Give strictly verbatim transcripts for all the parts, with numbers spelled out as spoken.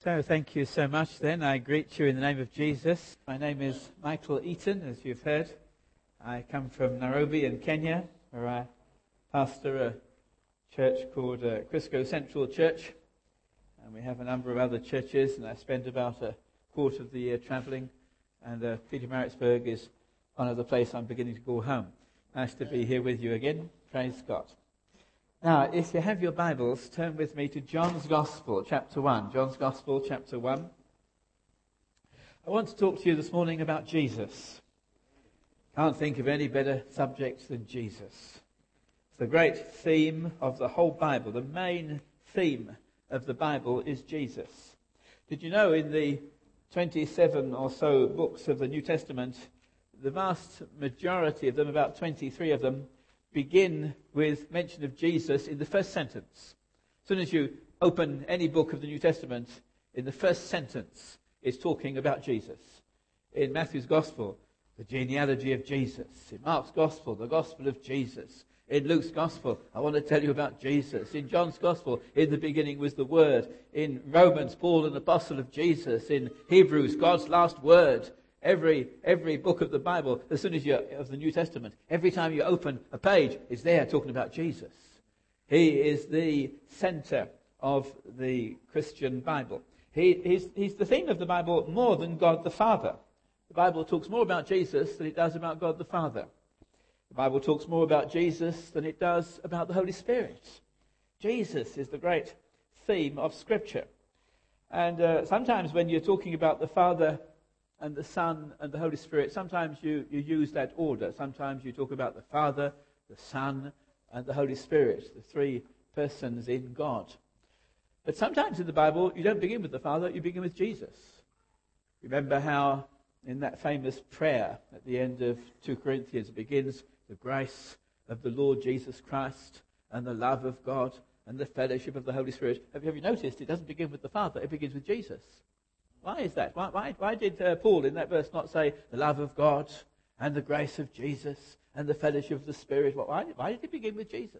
So thank you so much then. I greet you in the name of Jesus. My name is Michael Eaton, as you've heard. I come from Nairobi in Kenya, where I pastor a church called uh, Crisco Central Church. And we have a number of other churches, and I spend about a quarter of the year travelling. And uh, Pietermaritzburg is one of the places I'm beginning to call home. Nice to be here with you again. Praise God. Now, if you have your Bibles, turn with me to John's Gospel, chapter one. John's Gospel, chapter one. I want to talk to you this morning about Jesus. Can't think of any better subject than Jesus. It's the great theme of the whole Bible. The main theme of the Bible is Jesus. Did you know in the twenty-seven or so books of the New Testament, the vast majority of them, about twenty-three of them, begin with mention of Jesus in the first sentence. As soon as you open any book of the New Testament, in the first sentence, it's talking about Jesus. In Matthew's Gospel, the genealogy of Jesus. In Mark's Gospel, the Gospel of Jesus. In Luke's Gospel, I want to tell you about Jesus. In John's Gospel, in the beginning was the Word. In Romans, Paul, an apostle of Jesus. In Hebrews, God's last word. Every every book of the Bible, as soon as you of the New Testament, every time you open a page, it's there talking about Jesus. He is the center of the Christian Bible. He, he's, he's the theme of the Bible more than God the Father. The Bible talks more about Jesus than it does about God the Father. The Bible talks more about Jesus than it does about the Holy Spirit. Jesus is the great theme of Scripture. And uh, sometimes when you're talking about the Father and the Son and the Holy Spirit, sometimes you, you use that order. Sometimes you talk about the Father, the Son, and the Holy Spirit, the three persons in God. But sometimes in the Bible, you don't begin with the Father, you begin with Jesus. Remember how in that famous prayer at the end of two Corinthians, it begins, the grace of the Lord Jesus Christ and the love of God and the fellowship of the Holy Spirit. Have you, have you noticed it doesn't begin with the Father, it begins with Jesus. Why is that? Why, why, why did uh, Paul in that verse not say the love of God and the grace of Jesus and the fellowship of the Spirit? Why, why did he begin with Jesus?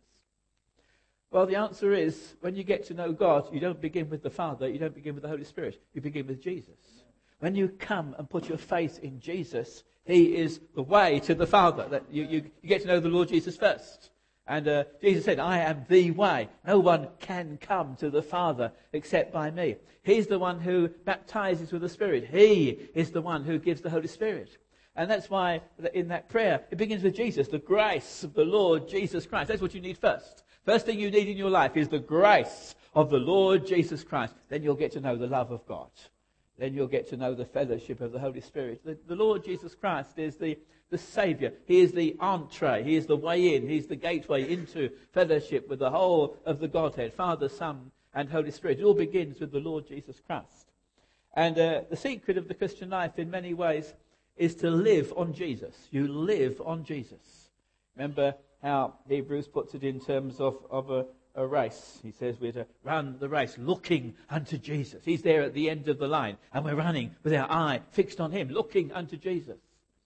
Well, the answer is, when you get to know God, you don't begin with the Father, you don't begin with the Holy Spirit, you begin with Jesus. When you come and put your faith in Jesus, he is the way to the Father. That you, you, you get to know the Lord Jesus first. And uh, Jesus said, I am the way. No one can come to the Father except by me. He's the one who baptizes with the Spirit. He is the one who gives the Holy Spirit. And that's why in that prayer, it begins with Jesus, the grace of the Lord Jesus Christ. That's what you need first. First thing you need in your life is the grace of the Lord Jesus Christ. Then you'll get to know the love of God. Then you'll get to know the fellowship of the Holy Spirit. The, the Lord Jesus Christ is the, the Saviour. He is the entree. He is the way in. He's the gateway into fellowship with the whole of the Godhead, Father, Son, and Holy Spirit. It all begins with the Lord Jesus Christ. And uh, the secret of the Christian life in many ways is to live on Jesus. You live on Jesus. Remember how Hebrews puts it in terms of, of a A race. He says we're to run the race looking unto Jesus. He's there at the end of the line, and we're running with our eye fixed on him, looking unto Jesus.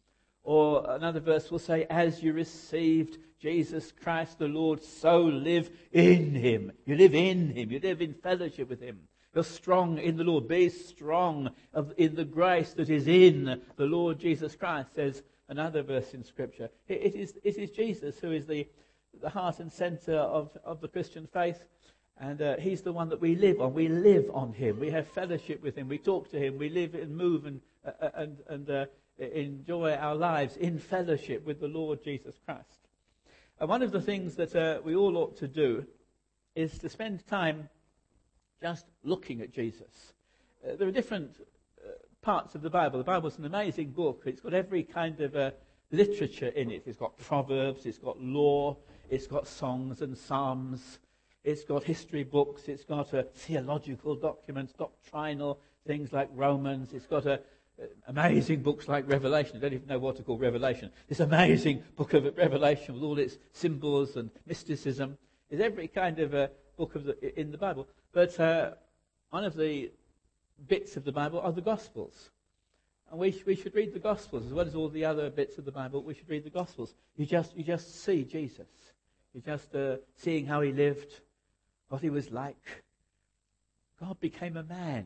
Or another verse will say, as you received Jesus Christ the Lord, so live in him. You live in him. You live in fellowship with him. You're strong in the Lord. Be strong of, in the grace that is in the Lord Jesus Christ, says another verse in Scripture. It, it, is, it is Jesus who is the the heart and center of, of the Christian faith. And uh, he's the one that we live on. We live on him. We have fellowship with him. We talk to him. We live and move and, uh, and, and uh, enjoy our lives in fellowship with the Lord Jesus Christ. And one of the things that uh, we all ought to do is to spend time just looking at Jesus. Uh, there are different uh, parts of the Bible. The Bible's an amazing book. It's got every kind of uh, literature in it. It's got Proverbs. It's got law. It's got songs and psalms. It's got history books. It's got uh, theological documents, doctrinal things like Romans. It's got uh, amazing books like Revelation. I don't even know what to call Revelation. This amazing book of Revelation with all its symbols and mysticism. There's every kind of uh, book of the, in the Bible. But uh, one of the bits of the Bible are the Gospels. And we, sh- we should read the Gospels as well as all the other bits of the Bible. We should read the Gospels. You just you just see Jesus. You're just uh, seeing how he lived, what he was like. God became a man.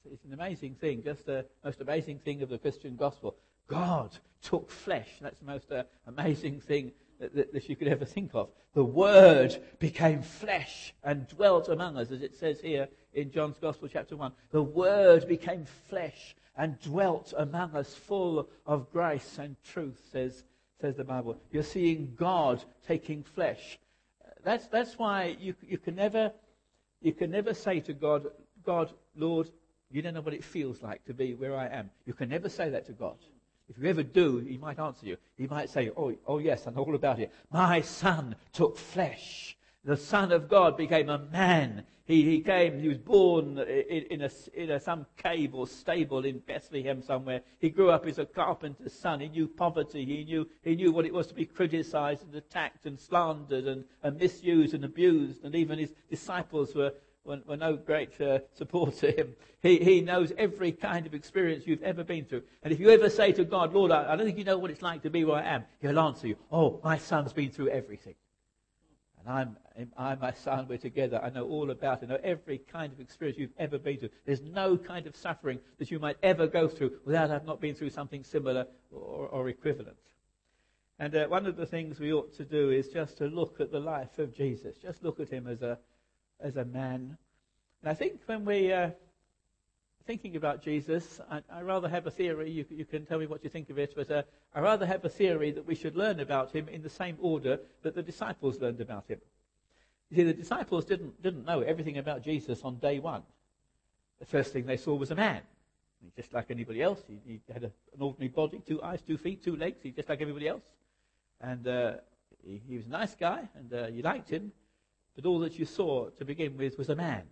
It's, it's an amazing thing, just the most amazing thing of the Christian gospel. God took flesh. That's the most uh, amazing thing that, that, that you could ever think of. The Word became flesh and dwelt among us, as it says here in John's Gospel, chapter one. The Word became flesh and dwelt among us, full of grace and truth, says says the Bible. You're seeing God taking flesh. That's that's why you you can never you can never say to God, God, Lord, you don't know what it feels like to be where I am. You can never say that to God. If you ever do, he might answer you. He might say, oh, oh yes, I know all about it. My Son took flesh. The Son of God became a man. He, he came, he was born in, in, a, in a, some cave or stable in Bethlehem somewhere. He grew up as a carpenter's son. He knew poverty. He knew he knew what it was to be criticized and attacked and slandered and, and misused and abused. And even his disciples were, were, were no great uh, support to him. He, he knows every kind of experience you've ever been through. And if you ever say to God, Lord, I, I don't think you know what it's like to be where I am, he'll answer you, oh, my son's been through everything. And I'm, I and my son, we're together. I know all about it. I know every kind of experience you've ever been through. There's no kind of suffering that you might ever go through without having not been through something similar or, or equivalent. And uh, one of the things we ought to do is just to look at the life of Jesus. Just look at him as a as a man. And I think when we uh, thinking about Jesus, I, I rather have a theory. You, you can tell me what you think of it, but uh, I rather have a theory that we should learn about him in the same order that the disciples learned about him. You see, the disciples didn't didn't know everything about Jesus on day one. The first thing they saw was a man. He's just like anybody else. He, he had a, an ordinary body, two eyes, two feet, two legs. He's just like everybody else. And uh, he, he was a nice guy, and uh, you liked him. But all that you saw to begin with was a man.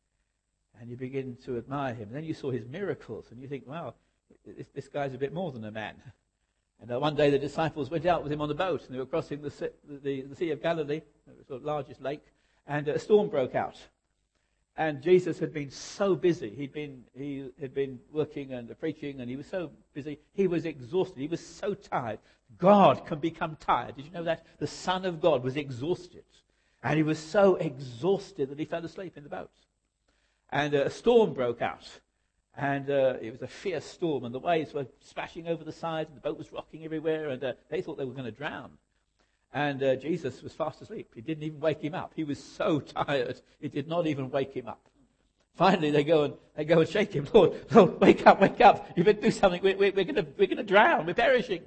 And you begin to admire him. And then you saw his miracles, and you think, wow, this, this guy's a bit more than a man. And uh, one day the disciples went out with him on the boat, and they were crossing the, the, the Sea of Galilee, the largest lake, and a storm broke out. And Jesus had been so busy. He'd been, he had been working and preaching, and he was so busy. He was exhausted. He was so tired. God can become tired. Did you know that? The Son of God was exhausted. And he was so exhausted that he fell asleep in the boat. And uh, a storm broke out. And uh, it was a fierce storm, and the waves were splashing over the sides, and the boat was rocking everywhere, and uh, they thought they were going to drown. And uh, Jesus was fast asleep. He didn't even wake him up. He was so tired, it did not even wake him up. Finally, they go and they go and shake him. Lord, Lord, wake up, wake up! You better do something. We're, we're, we're going to we're going to drown. We're perishing.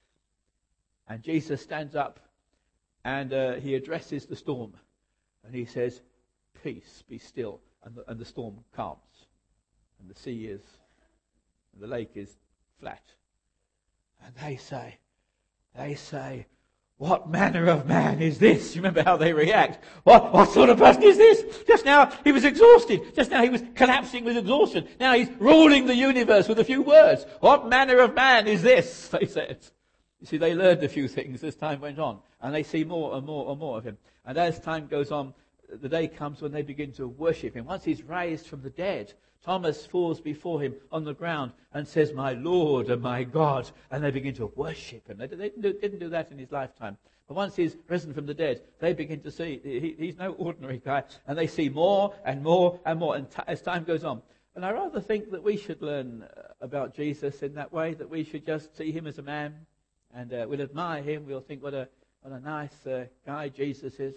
And Jesus stands up, and uh, he addresses the storm, and he says, "Peace, be still." And the, and the storm calms, and the sea is, and the lake is flat. And they say, they say, what manner of man is this? You remember how they react? What, what sort of person is this? Just now he was exhausted. Just now he was collapsing with exhaustion. Now he's ruling the universe with a few words. What manner of man is this? They said. You see, they learned a few things as time went on, and they see more and more and more of him. And as time goes on, the day comes when they begin to worship him. Once he's raised from the dead, Thomas falls before him on the ground and says, "My Lord and my God." And they begin to worship him. They didn't do, didn't do that in his lifetime. But once he's risen from the dead, they begin to see he, he's no ordinary guy. And they see more and more and more and t- as time goes on. And I rather think that we should learn about Jesus in that way, that we should just see him as a man. And uh, we'll admire him. We'll think what a, what a nice uh, guy Jesus is.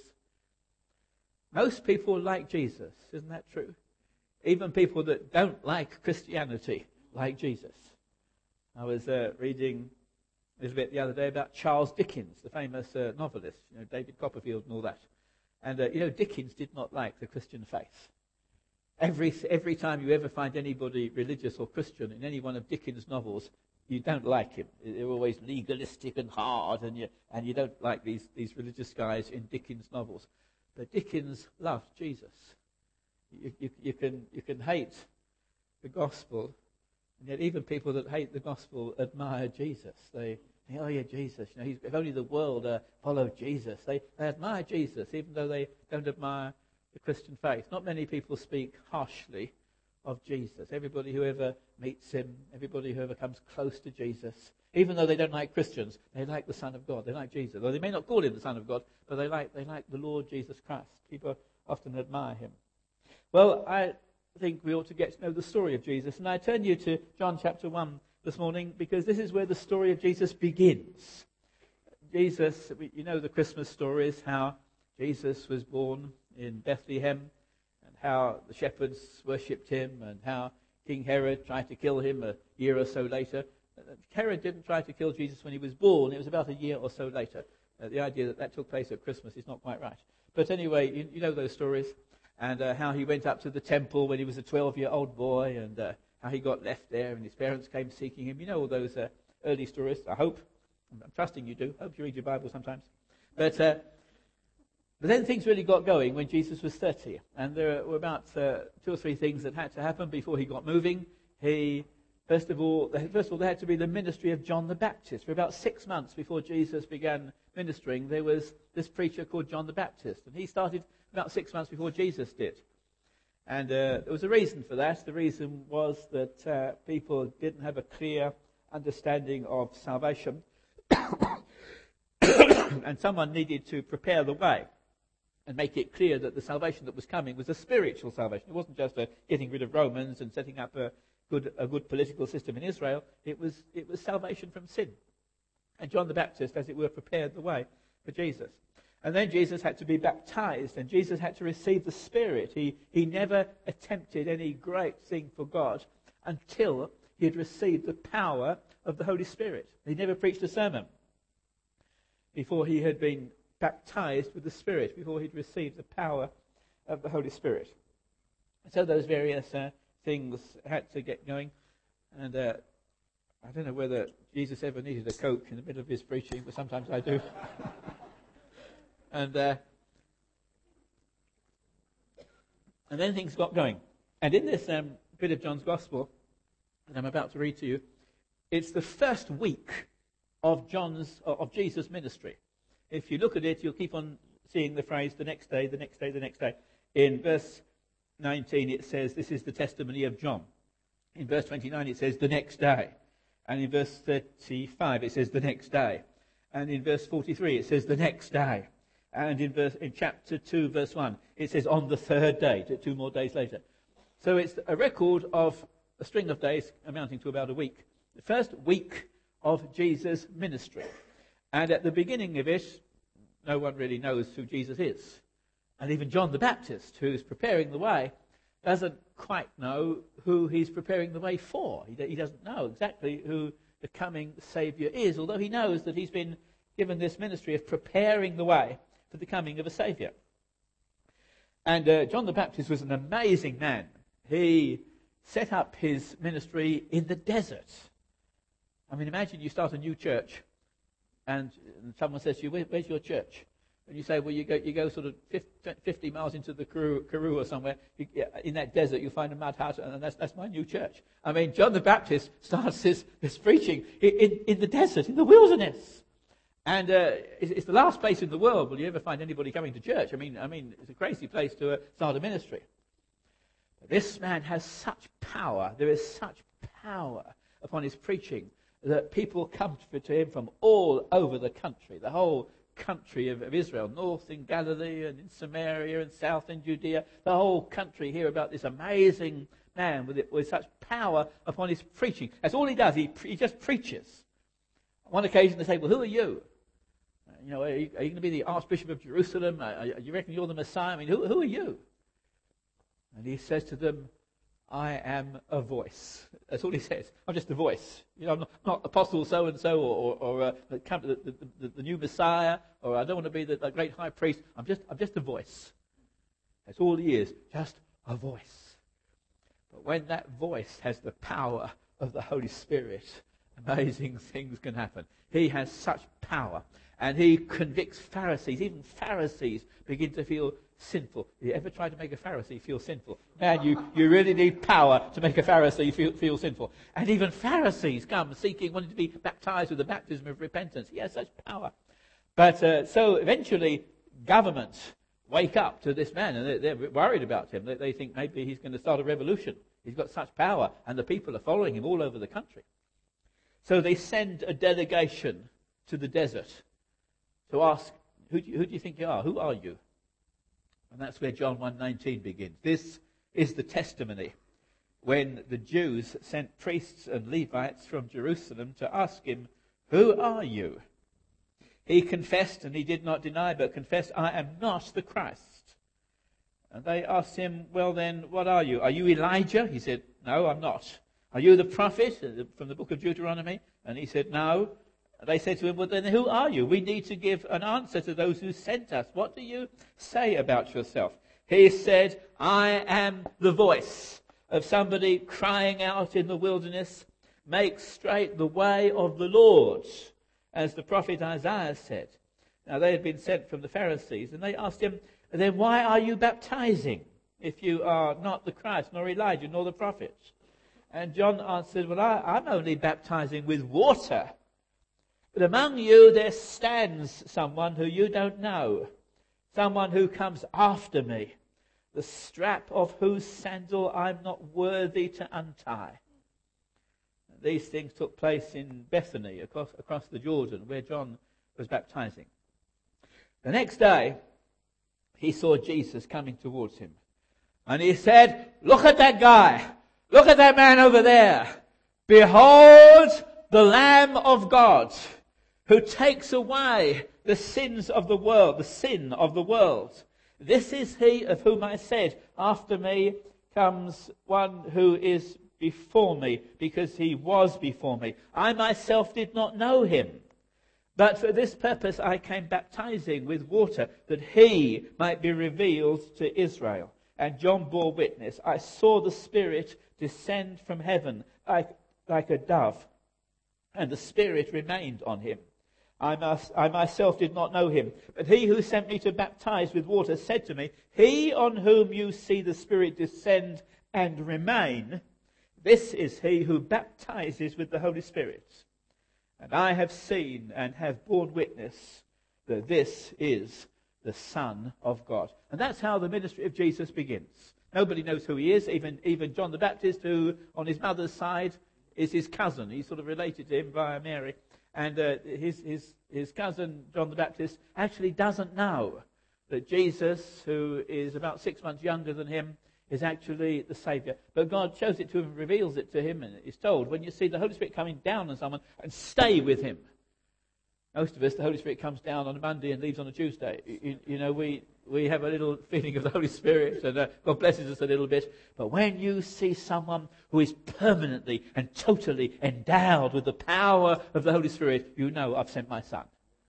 Most people like Jesus, isn't that true? Even people that don't like Christianity like Jesus. I was uh, reading a little bit the other day about Charles Dickens, the famous uh, novelist, you know, David Copperfield and all that. And, uh, you know, Dickens did not like the Christian faith. Every, every time you ever find anybody religious or Christian in any one of Dickens' novels, you don't like him. They're always legalistic and hard, and you, and you don't like these, these religious guys in Dickens' novels. But Dickens loved Jesus. You, you, you can you can hate the gospel, and yet even people that hate the gospel admire Jesus. They think, "Oh yeah, Jesus. You know, he's, if only the world uh, followed Jesus." They they admire Jesus, even though they don't admire the Christian faith. Not many people speak harshly of Jesus. Everybody who ever meets him, everybody who ever comes close to Jesus, even though they don't like Christians, they like the Son of God. They like Jesus. Or they may not call him the Son of God, but they like they like the Lord Jesus Christ. People often admire him. Well, I think we ought to get to know the story of Jesus. And I turn you to John chapter one this morning, because this is where the story of Jesus begins. Jesus, you know the Christmas stories, how Jesus was born in Bethlehem, and how the shepherds worshipped him, and how King Herod tried to kill him a year or so later. Herod didn't try to kill Jesus when he was born. It was about a year or so later. Uh, the idea that that took place at Christmas is not quite right. But anyway, you, you know those stories. And uh, how he went up to the temple when he was a twelve-year-old boy, and uh, how he got left there, and his parents came seeking him. You know all those uh, early stories, I hope. I'm trusting you do. I hope you read your Bible sometimes. But, uh, but then things really got going when Jesus was thirty. And there were about uh, two or three things that had to happen before he got moving. He, first of all, first of all, there had to be the ministry of John the Baptist. For about six months before Jesus began ministering, there was this preacher called John the Baptist. And he started about six months before Jesus did. And uh, there was a reason for that. The reason was that uh, people didn't have a clear understanding of salvation. And someone needed to prepare the way and make it clear that the salvation that was coming was a spiritual salvation. It wasn't just a getting rid of Romans and setting up a good, a good political system in Israel. It was, it was salvation from sin. And John the Baptist, as it were, prepared the way for Jesus. And then Jesus had to be baptized, and Jesus had to receive the Spirit. He, he never attempted any great thing for God until he had received the power of the Holy Spirit. He never preached a sermon before he had been baptized with the Spirit, before he'd received the power of the Holy Spirit. So those various uh, things had to get going. And uh, I don't know whether Jesus ever needed a Coke in the middle of his preaching, but sometimes I do. And uh, and then things got going. And in this um, bit of John's Gospel that I'm about to read to you, it's the first week of John's of Jesus' ministry. If you look at it, you'll keep on seeing the phrase, the next day, the next day, the next day. In verse nineteen, it says, this is the testimony of John. In verse twenty-nine, it says, the next day. And in verse thirty-five, it says, the next day. And in verse forty-three, it says, the next day. And in, verse, in chapter two, verse one, it says, on the third day, two more days later. So it's a record of a string of days amounting to about a week. The first week of Jesus' ministry. And at the beginning of it, no one really knows who Jesus is. And even John the Baptist, who's preparing the way, doesn't quite know who he's preparing the way for. He, he doesn't know exactly who the coming Saviour is, although he knows that he's been given this ministry of preparing the way for the coming of a Saviour. And uh, John the Baptist was an amazing man. He set up his ministry in the desert. I mean, imagine you start a new church, and someone says to you, Where, where's your church? And you say, well, you go you go sort of fifty miles into the Karoo, Karoo or somewhere. You, in that desert, you'll find a mud hut, and that's that's my new church. I mean, John the Baptist starts his, his preaching in, in, in the desert, in the wilderness. And uh, it's, it's the last place in the world will you ever find anybody coming to church. I mean, I mean, it's a crazy place to uh, start a ministry. But this man has such power. There is such power upon his preaching that people come to, to him from all over the country, the whole country of, of Israel, north in Galilee and in Samaria and south in Judea. The whole country hear about this amazing man with, it, with such power upon his preaching. That's all he does. He, he just preaches. On one occasion they say, well, who are you? You know, are you, are you going to be the Archbishop of Jerusalem? Are, are you reckon you're the Messiah? I mean, who, who are you? And he says to them, I am a voice. That's all he says. I'm just a voice. You know, I'm not, not apostle so-and-so or, or, or uh, the, the, the, the new Messiah, or I don't want to be the, the great high priest. I'm just, I'm just a voice. That's all he is, just a voice. But when that voice has the power of the Holy Spirit, amazing things can happen. He has such power. And he convicts Pharisees. Even Pharisees begin to feel sinful. You ever try to make a Pharisee feel sinful? Man, you, you really need power to make a Pharisee feel, feel sinful. And even Pharisees come seeking, wanting to be baptized with the baptism of repentance. He has such power. But uh, so eventually governments wake up to this man, and they're, they're worried about him. They, they think maybe he's going to start a revolution. He's got such power, and the people are following him all over the country. So they send a delegation to the desert to ask, who do you, who do you think you are? Who are you? And that's where John one nineteen begins. This is the testimony when the Jews sent priests and Levites from Jerusalem to ask him, "Who are you?" He confessed, and he did not deny, but confessed, "I am not the Christ." And they asked him, "Well then, what are you? Are you Elijah?" He said, "No, I'm not." "Are you the prophet from the book of Deuteronomy?" And he said, "No." They said to him, "Well then, who are you? We need to give an answer to those who sent us. What do you say about yourself?" He said, "I am the voice of somebody crying out in the wilderness, 'Make straight the way of the Lord,' as the prophet Isaiah said." Now they had been sent from the Pharisees, and they asked him, "Then why are you baptizing if you are not the Christ, nor Elijah, nor the prophet?" And John answered, "Well, I, I'm only baptizing with water. But among you there stands someone who you don't know, someone who comes after me, the strap of whose sandal I'm not worthy to untie." These things took place in Bethany, across, across the Jordan, where John was baptizing. The next day, he saw Jesus coming towards him. And he said, "Look at that guy. Look at that man over there. Behold the Lamb of God, who takes away the sins of the world, the sin of the world. This is he of whom I said, after me comes one who is before me, because he was before me. I myself did not know him. But for this purpose I came baptizing with water, that he might be revealed to Israel." And John bore witness, "I saw the Spirit descend from heaven like, like a dove, and the Spirit remained on him. I, must, I myself did not know him, but he who sent me to baptize with water said to me, 'He on whom you see the Spirit descend and remain, this is he who baptizes with the Holy Spirit.' And I have seen and have borne witness that this is the Son of God." And that's how the ministry of Jesus begins. Nobody knows who he is, even, even John the Baptist, who on his mother's side is his cousin. He's sort of related to him via Mary. And uh, his, his, his cousin, John the Baptist, actually doesn't know that Jesus, who is about six months younger than him, is actually the Saviour. But God shows it to him and reveals it to him, and is told, when you see the Holy Spirit coming down on someone, and stay with him. Most of us, the Holy Spirit comes down on a Monday and leaves on a Tuesday. You, you know, we, we have a little feeling of the Holy Spirit, and uh, God blesses us a little bit. But when you see someone who is permanently and totally endowed with the power of the Holy Spirit, you know, I've sent my son.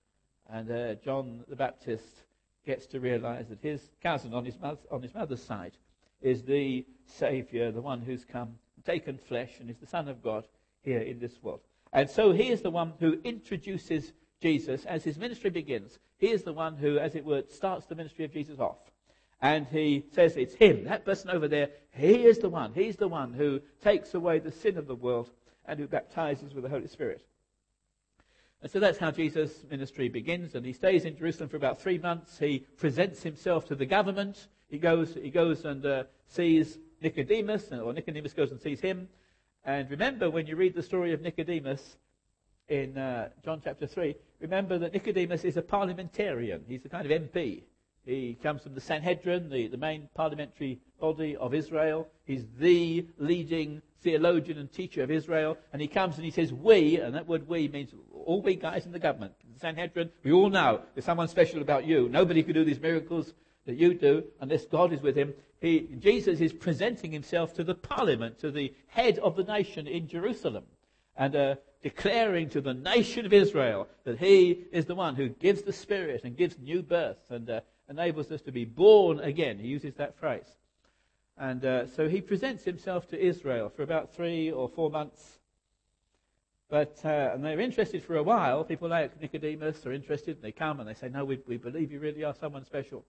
And uh, John the Baptist gets to realize that his cousin on his, mother, on his mother's side is the Saviour, the one who's come, taken flesh, and is the Son of God here in this world. And so he is the one who introduces Jesus as his ministry begins. He is the one who, as it were, starts the ministry of Jesus off. And he says it's him, that person over there, he is the one. He's the one who takes away the sin of the world and who baptizes with the Holy Spirit. And so that's how Jesus' ministry begins, and he stays in Jerusalem for about three months. He presents himself to the government. He goes, he goes and uh, sees Nicodemus, or Nicodemus goes and sees him. And remember, when you read the story of Nicodemus in uh, John chapter three, remember that Nicodemus is a parliamentarian. He's a kind of M P. He comes from the Sanhedrin, the, the main parliamentary body of Israel. He's the leading theologian and teacher of Israel. And he comes and he says, we, and that word we means all we guys in the government. The Sanhedrin, we all know there's someone special about you. Nobody could do these miracles that you do unless God is with him. He, Jesus is presenting himself to the parliament, to the head of the nation in Jerusalem, and uh, declaring to the nation of Israel that he is the one who gives the Spirit and gives new birth and uh, enables us to be born again. He uses that phrase. And uh, so he presents himself to Israel for about three or four months. But uh, and they're interested for a while. People like Nicodemus are interested, and they come and they say, no, we, we believe you really are someone special.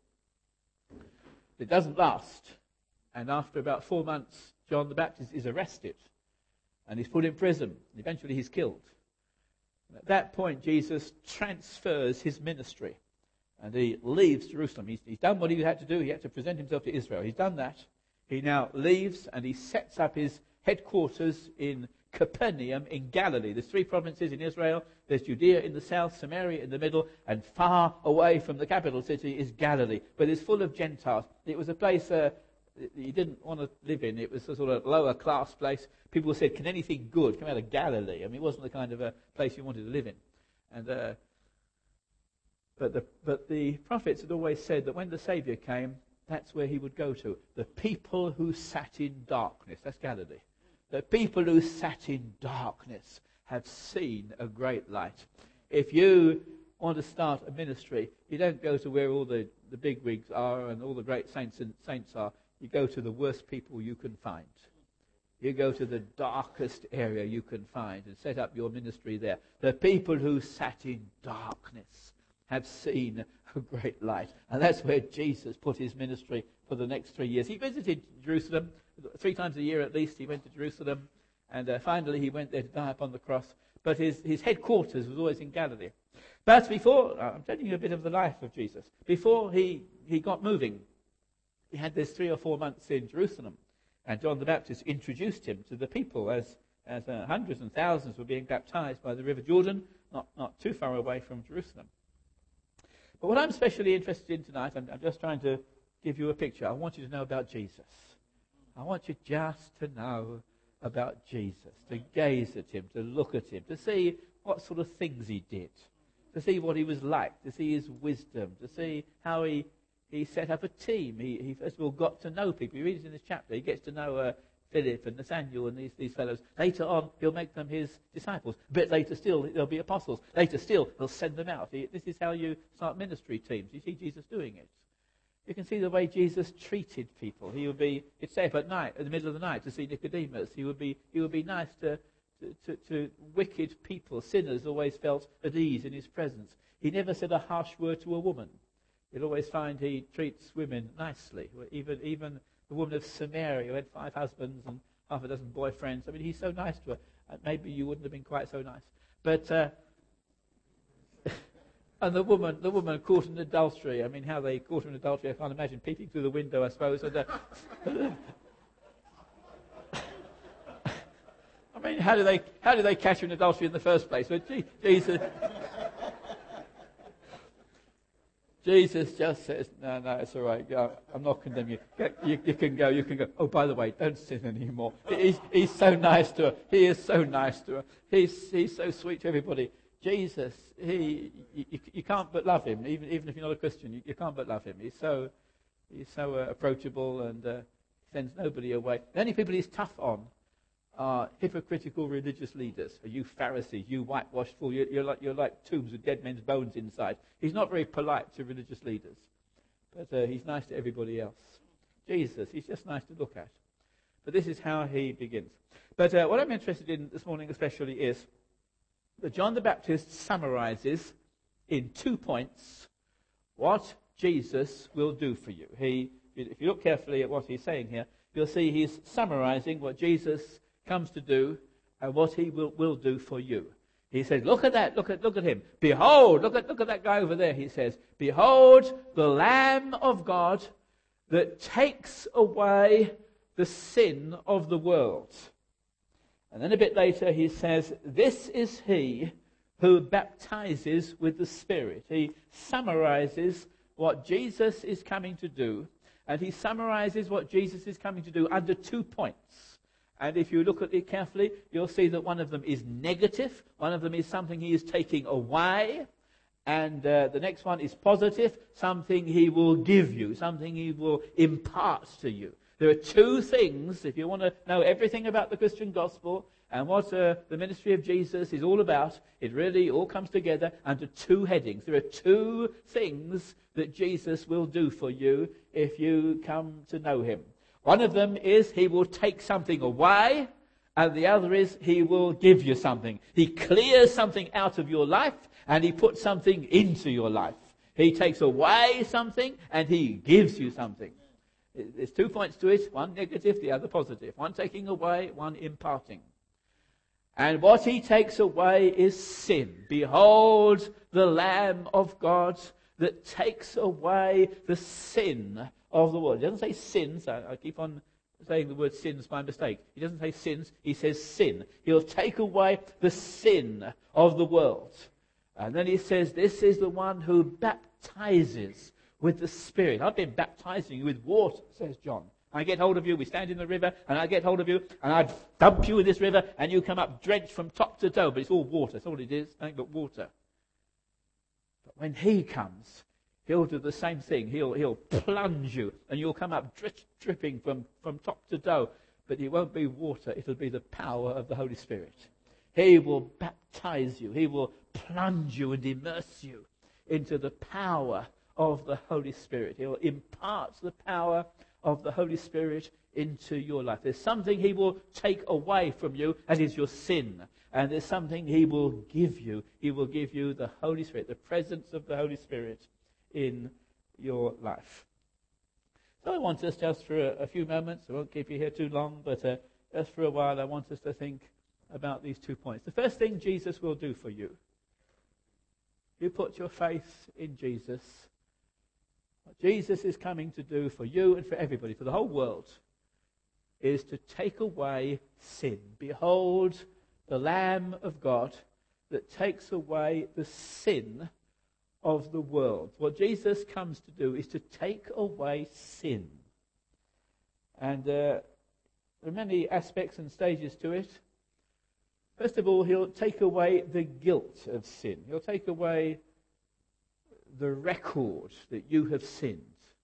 It doesn't last. And after about four months, John the Baptist is arrested. And he's put in prison. Eventually he's killed. And at that point, Jesus transfers his ministry. And he leaves Jerusalem. He's, he's done what he had to do. He had to present himself to Israel. He's done that. He now leaves and he sets up his headquarters in Capernaum in Galilee. There's three provinces in Israel. There's Judea in the south, Samaria in the middle, and far away from the capital city is Galilee. But it's full of Gentiles. It was a place uh, he didn't want to live in. It was a sort of lower class place. People said, can anything good come out of Galilee? I mean, it wasn't the kind of a place you wanted to live in. And uh, but the but the prophets had always said that when the Saviour came, that's where he would go to. The people who sat in darkness. That's Galilee. The people who sat in darkness have seen a great light. If you want to start a ministry, you don't go to where all the, the big wigs are and all the great saints and saints are. You go to the worst people you can find. You go to the darkest area you can find and set up your ministry there. The people who sat in darkness have seen a great light. And that's where Jesus put his ministry for the next three years. He visited Jerusalem three times a year at least. He went to Jerusalem. And uh, finally he went there to die upon the cross. But his, his headquarters was always in Galilee. But before, I'm telling you a bit of the life of Jesus. Before he, he got moving, he had this three or four months in Jerusalem. And John the Baptist introduced him to the people as, as uh, hundreds and thousands were being baptized by the River Jordan, not, not too far away from Jerusalem. But what I'm especially interested in tonight, I'm, I'm just trying to give you a picture. I want you to know about Jesus. I want you just to know about Jesus, to gaze at him, to look at him, to see what sort of things he did, to see what he was like, to see his wisdom, to see how he, he set up a team. He, he first of all got to know people. You read it in this chapter. He gets to know uh, Philip and Nathaniel and these, these fellows. Later on, he'll make them his disciples. A bit later still, they'll be apostles. Later still, he'll send them out. He, this is how you start ministry teams. You see Jesus doing it. You can see the way Jesus treated people. He would be, he'd stay up at night, in the middle of the night, to see Nicodemus. He would be, he would be nice to, to, to, to wicked people. Sinners always felt at ease in his presence. He never said a harsh word to a woman. You'll always find he treats women nicely. Even, even the woman of Samaria, who had five husbands and half a dozen boyfriends. I mean, he's so nice to her. Maybe you wouldn't have been quite so nice. But, uh, and the woman, the woman caught in adultery. I mean, how they caught her in adultery, I can't imagine. Peeping through the window, I suppose. And, uh, I mean, how do they, how do they catch her in adultery in the first place? But gee, Jesus, Jesus just says, no, no, it's all right. Go, I'm not condemning you. you. You can go, you can go. Oh, by the way, don't sin anymore. He's, he's so nice to her. He is so nice to her. He's, he's so sweet to everybody. Jesus, he, you, you can't but love him, even even if you're not a Christian. You, you can't but love him. He's so, he's so uh, approachable and uh, sends nobody away. The only people he's tough on are hypocritical religious leaders. You Pharisees, you whitewashed fool, you're, you're like you're like tombs with dead men's bones inside. He's not very polite to religious leaders, but uh, he's nice to everybody else. Jesus, he's just nice to look at. But this is how he begins. But uh, what I'm interested in this morning especially is that John the Baptist summarizes in two points what Jesus will do for you. He, if you look carefully at what he's saying here, you'll see he's summarizing what Jesus comes to do and what he will, will do for you. He says, look at that, look at look at him. Behold, look at look at that guy over there, he says. Behold the Lamb of God that takes away the sin of the world. And then a bit later he says, this is he who baptizes with the Spirit. He summarizes what Jesus is coming to do, and he summarizes what Jesus is coming to do under two points. And if you look at it carefully, you'll see that one of them is negative, one of them is something he is taking away, and uh, the next one is positive, something he will give you, something he will impart to you. There are two things, if you want to know everything about the Christian gospel and what uh, the ministry of Jesus is all about, it really all comes together under two headings. There are two things that Jesus will do for you if you come to know him. One of them is he will take something away, and the other is he will give you something. He clears something out of your life, and he puts something into your life. He takes away something, and he gives you something. There's two points to it, one negative, the other positive. One taking away, one imparting. And what he takes away is sin. Behold the Lamb of God that takes away the sin of the world. He doesn't say sins. I, I keep on saying the word sins by mistake. He doesn't say sins, he says sin. He'll take away the sin of the world. And then he says, this is the one who baptizes with the Spirit. I've been baptizing you with water, says John. I get hold of you, we stand in the river, and I get hold of you, and I dump you in this river, and you come up drenched from top to toe, but it's all water. That's all it is, nothing but water. But when he comes, he'll do the same thing. He'll he'll plunge you, and you'll come up drip, dripping from, from top to toe. But it won't be water, it'll be the power of the Holy Spirit. He will baptize you. He will plunge you and immerse you into the power of the Holy Spirit. He'll impart the power of the Holy Spirit into your life. There's something he will take away from you, that is your sin. And there's something he will give you. He will give you the Holy Spirit, the presence of the Holy Spirit in your life. So I want us just for a, a few moments, I won't keep you here too long, but uh, just for a while I want us to think about these two points. The first thing Jesus will do for you, you put your faith in Jesus. What Jesus is coming to do for you and for everybody, for the whole world, is to take away sin. Behold, the Lamb of God that takes away the sin of the world. What Jesus comes to do is to take away sin. And uh, there are many aspects and stages to it. First of all, he'll take away the guilt of sin. He'll take away the record that you have sinned.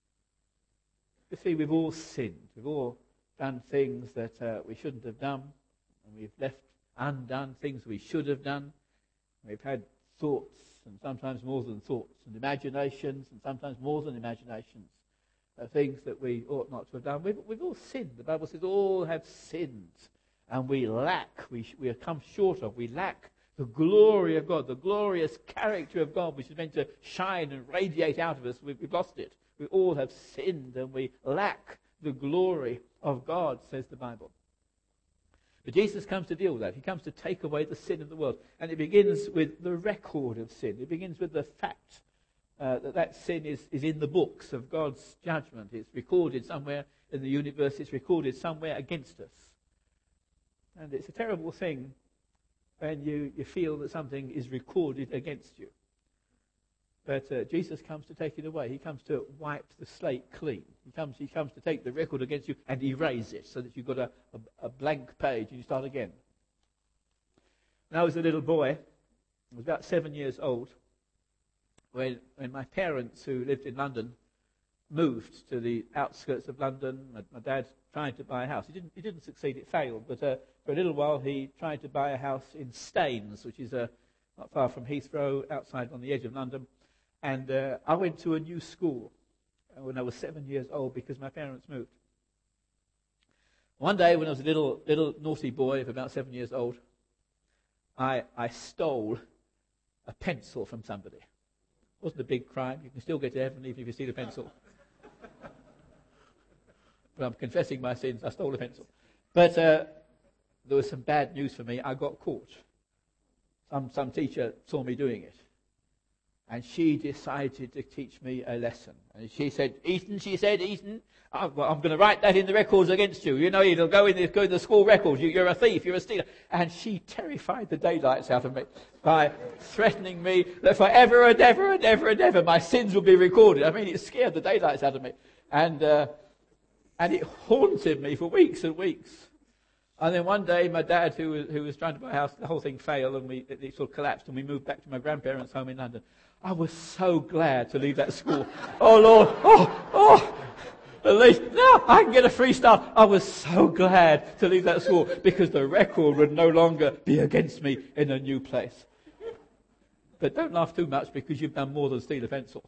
You see, we've all sinned. We've all done things that uh, we shouldn't have done. And we've left undone things we should have done. We've had thoughts, and sometimes more than thoughts, and imaginations, and sometimes more than imaginations, uh, things that we ought not to have done. We've, we've all sinned. The Bible says all have sinned, and we lack, we, we have come short of, we lack the glory of God, the glorious character of God, which is meant to shine and radiate out of us. We've, we've lost it. We all have sinned, and we lack the glory of God, says the Bible. But Jesus comes to deal with that. He comes to take away the sin of the world. And it begins with the record of sin. It begins with the fact uh, that that sin is, is in the books of God's judgment. It's recorded somewhere in the universe. It's recorded somewhere against us. And it's a terrible thing when you, you feel that something is recorded against you. But uh, Jesus comes to take it away. He comes to wipe the slate clean. He comes, he comes to take the record against you and erase it so that you've got a, a, a blank page and you start again. When I was a little boy, I was about seven years old, when, when my parents, who lived in London, moved to the outskirts of London. My, my dad tried to buy a house. He didn't, he didn't succeed, it failed. But uh, for a little while he tried to buy a house in Staines, which is uh, not far from Heathrow, outside on the edge of London. And uh, I went to a new school when I was seven years old because my parents moved. One day when I was a little little naughty boy of about seven years old, I, I stole a pencil from somebody. It wasn't a big crime. You can still get to heaven even if you steal a pencil. But I'm confessing my sins. I stole a pencil. But uh, there was some bad news for me. I got caught. Some some teacher saw me doing it. And she decided to teach me a lesson. And she said, Ethan, she said, Ethan, I'm, I'm going to write that in the records against you. You know, it'll go in the, go in the school records. You, you're a thief, you're a stealer. And she terrified the daylights out of me by threatening me that forever and ever and ever and ever my sins will be recorded. I mean, it scared the daylights out of me. And, uh, and it haunted me for weeks and weeks. And then one day, my dad, who was, who was trying to buy a house, the whole thing failed, and we, it, it sort of collapsed, and we moved back to my grandparents' home in London. I was so glad to leave that school. Oh, Lord. Oh, oh. At least now I can get a free start. I was so glad to leave that school because the record would no longer be against me in a new place. But don't laugh too much because you've done more than steal a pencil.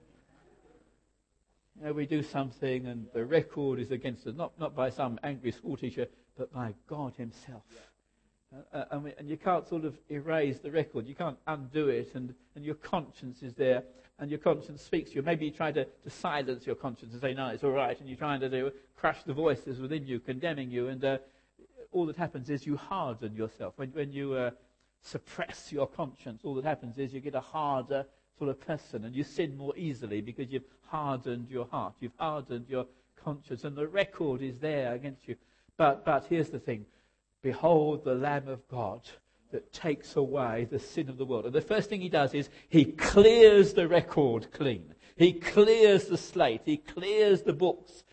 You know, we do something and the record is against us, not, not by some angry school teacher, but by God himself. Uh, and, we, and you can't sort of erase the record. You can't undo it, and, and your conscience is there, and your conscience speaks to you. Maybe you try to, to silence your conscience and say, no, it's all right, and you're trying to do, crush the voices within you, condemning you, and uh, all that happens is you harden yourself. When, when you uh, suppress your conscience, all that happens is you get a harder sort of person, and you sin more easily because you've hardened your heart. You've hardened your conscience, and the record is there against you. But but here's the thing. Behold the Lamb of God that takes away the sin of the world. And the first thing he does is he clears the record clean. He clears the slate. He clears the books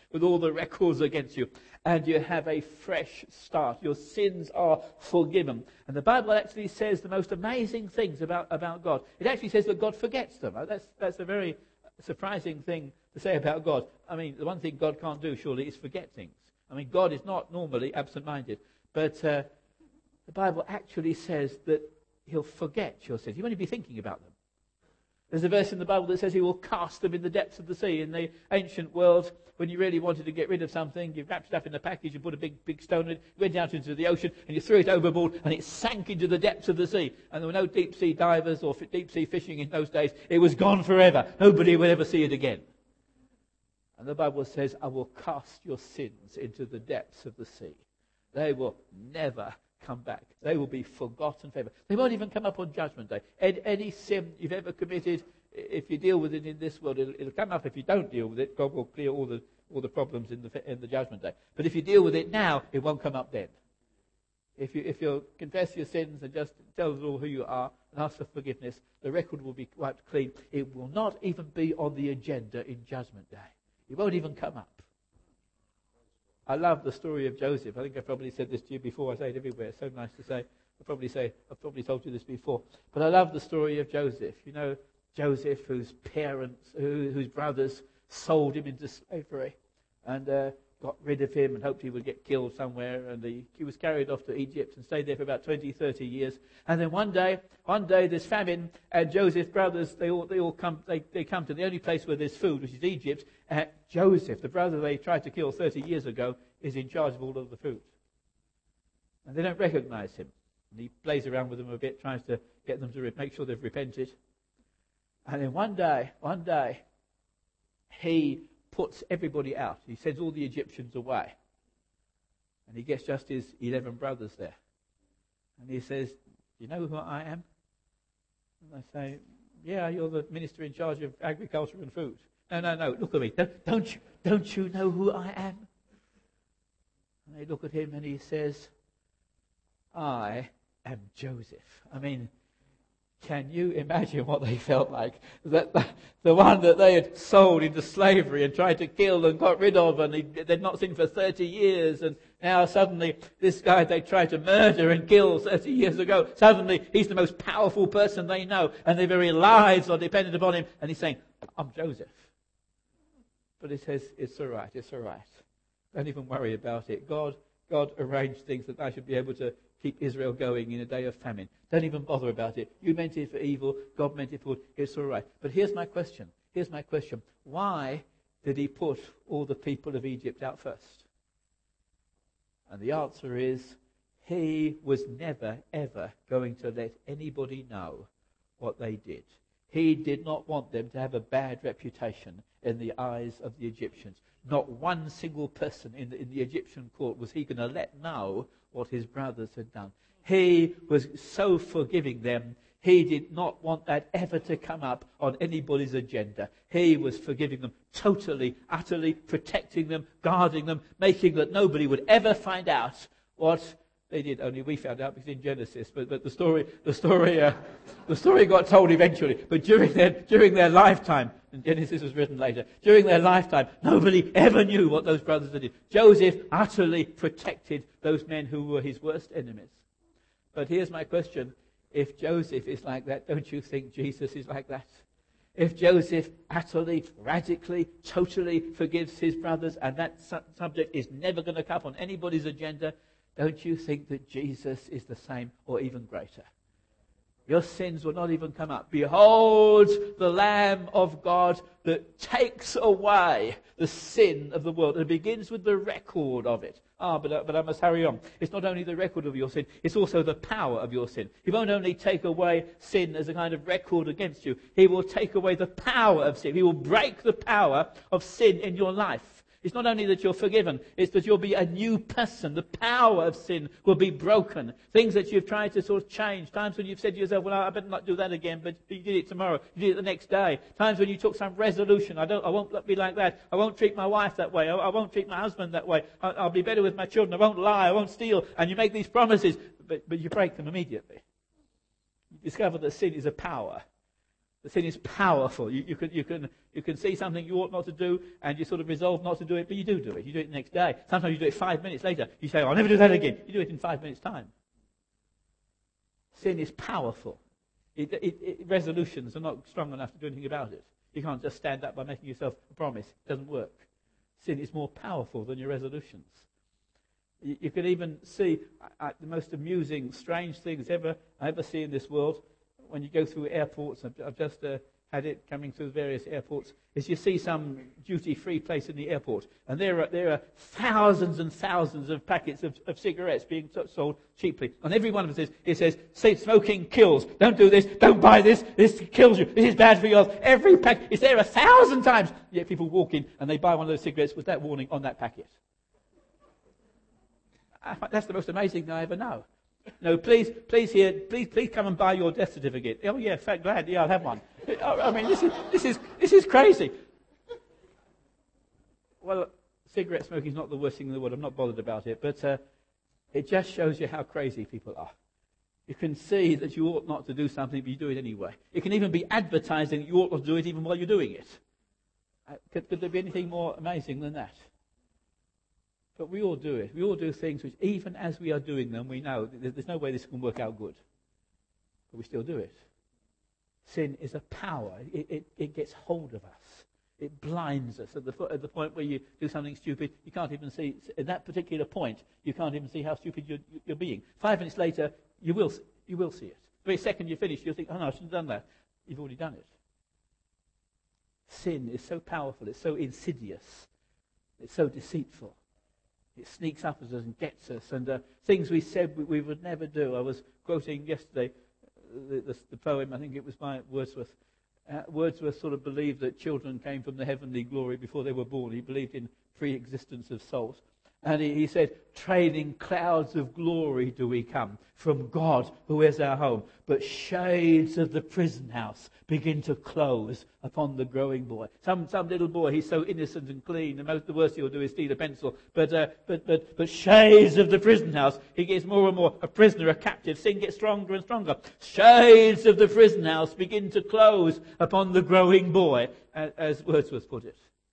with all the records against you, and you have a fresh start. Your sins are forgiven. And the Bible actually says the most amazing things about, about God. It actually says that God forgets them. That's, that's a very surprising thing to say about God. I mean, the one thing God can't do, surely, is forget things. I mean, God is not normally absent-minded. But uh, the Bible actually says that he'll forget your sins. You won't even be thinking about them. There's a verse in the Bible that says he will cast them in the depths of the sea. In the ancient world, when you really wanted to get rid of something, you wrapped it up in a package, you put a big, big stone in it, went out into the ocean, and you threw it overboard, and it sank into the depths of the sea. And there were no deep sea divers or deep sea fishing in those days. It was gone forever. Nobody would ever see it again. And the Bible says, I will cast your sins into the depths of the sea. They will never come back. They will be forgotten forever. They won't even come up on Judgment Day. Any, any sin you've ever committed, if you deal with it in this world, it'll, it'll come up. If you don't deal with it, God will clear all the all the problems in the in the Judgment Day. But if you deal with it now, it won't come up then. If you if you confess your sins and just tell the Lord who you are and ask for forgiveness, the record will be wiped clean. It will not even be on the agenda in Judgment Day. It won't even come up. I love the story of Joseph. I think I probably said this to you before. I say it everywhere. It's so nice to say. I probably say I've probably told you this before. But I love the story of Joseph. You know, Joseph, whose parents, who, whose brothers sold him into slavery, and uh, got rid of him and hoped he would get killed somewhere. And he, he was carried off to Egypt and stayed there for about twenty, thirty years. And then one day, one day there's famine, and Joseph's brothers, they all they all come they, they come to the only place where there's food, which is Egypt. And Joseph, the brother they tried to kill thirty years ago, is in charge of all of the food. And they don't recognize him. And he plays around with them a bit, tries to get them to re- make sure they've repented. And then one day, one day, he puts everybody out. He sends all the Egyptians away. And he gets just his eleven brothers there. And he says, do you know who I am? And they say, yeah, you're the minister in charge of agriculture and food. No, no, no, look at me. Don't, don't, you, don't you know who I am? And they look at him and he says, I am Joseph. I mean, can you imagine what they felt like? That the, the one that they had sold into slavery and tried to kill and got rid of, and he, they'd not seen for thirty years, and now suddenly this guy they tried to murder and kill thirty years ago, suddenly he's the most powerful person they know, and their very lives are dependent upon him, and he's saying, I'm Joseph. But he says, it's all right, it's all right. Don't even worry about it. God, God arranged things that I should be able to keep Israel going in a day of famine. Don't even bother about it. You meant it for evil. God meant it for good. It's all right. But here's my question. Here's my question. Why did he put all the people of Egypt out first? And the answer is, he was never, ever going to let anybody know what they did. He did not want them to have a bad reputation in the eyes of the Egyptians. Not one single person in the, in the Egyptian court was he going to let know what his brothers had done. He was so forgiving them, he did not want that ever to come up on anybody's agenda. He was forgiving them totally, utterly, protecting them, guarding them, making that nobody would ever find out what they did. Only we found out because in Genesis, but, but the story, the story, uh, the story got told eventually. But during their during their lifetime, and Genesis was written later, during their lifetime, nobody ever knew what those brothers did. Joseph utterly protected those men who were his worst enemies. But here's my question: if Joseph is like that, don't you think Jesus is like that? If Joseph utterly, radically, totally forgives his brothers, and that su- subject is never going to come on anybody's agenda, don't you think that Jesus is the same or even greater? Your sins will not even come up. Behold the Lamb of God that takes away the sin of the world. And it begins with the record of it. Ah, but, uh, but I must hurry on. It's not only the record of your sin, it's also the power of your sin. He won't only take away sin as a kind of record against you. He will take away the power of sin. He will break the power of sin in your life. It's not only that you're forgiven, it's that you'll be a new person. The power of sin will be broken. Things that you've tried to sort of change. Times when you've said to yourself, well, I better not do that again, but you did it tomorrow. You did it the next day. Times when you took some resolution. I don't, I won't be like that. I won't treat my wife that way. I, I won't treat my husband that way. I, I'll be better with my children. I won't lie. I won't steal. And you make these promises, but, but you break them immediately. You discover that sin is a power. The sin is powerful. You, you, can, you, can, you can see something you ought not to do, and you sort of resolve not to do it, but you do do it. You do it the next day. Sometimes you do it five minutes later. You say, I'll never do that again. You do it in five minutes' time. Sin is powerful. It, it, it, resolutions are not strong enough to do anything about it. You can't just stand up by making yourself a promise. It doesn't work. Sin is more powerful than your resolutions. You, you can even see uh, the most amusing, strange things ever I ever see in this world. When you go through airports, I've, I've just uh, had it coming through various airports, is you see some duty-free place in the airport, and there are there are thousands and thousands of packets of, of cigarettes being sold cheaply. On every one of them, it says, say, smoking kills. Don't do this. Don't buy this. This kills you. This is bad for your health. Every packet is there a thousand times. Yet people walk in and they buy one of those cigarettes with that warning on that packet. That's the most amazing thing I ever know. No, please, please here, please, please come and buy your death certificate. Oh yeah, fact, glad, yeah, I'll have one. I mean, this is this is this is crazy. Well, cigarette smoking is not the worst thing in the world. I'm not bothered about it, but uh, it just shows you how crazy people are. You can see that you ought not to do something, but you do it anyway. It can even be advertising that you ought not to do it even while you're doing it. Uh, could, could there be anything more amazing than that? But we all do it. We all do things which, even as we are doing them, we know there's no way this can work out good. But we still do it. Sin is a power. It, it, it gets hold of us. It blinds us. At the, at the point where you do something stupid, you can't even see, at that particular point, you can't even see how stupid you're, you're being. Five minutes later, you will, you will see it. The very second you finish, you'll think, oh no, I shouldn't have done that. You've already done it. Sin is so powerful. It's so insidious. It's so deceitful. It sneaks up at us and gets us. And uh, things we said we, we would never do. I was quoting yesterday the, the, the poem, I think it was by Wordsworth. Uh, Wordsworth sort of believed that children came from the heavenly glory before they were born. He believed in pre-existence of souls. And he, he said, trailing clouds of glory do we come from God who is our home. But shades of the prison house begin to close upon the growing boy. Some some little boy, he's so innocent and clean. The most the worst he'll do is steal a pencil. But uh, but but but shades of the prison house, he gets more and more a prisoner, a captive. Sin gets stronger and stronger. Shades of the prison house begin to close upon the growing boy, as, as Wordsworth put it.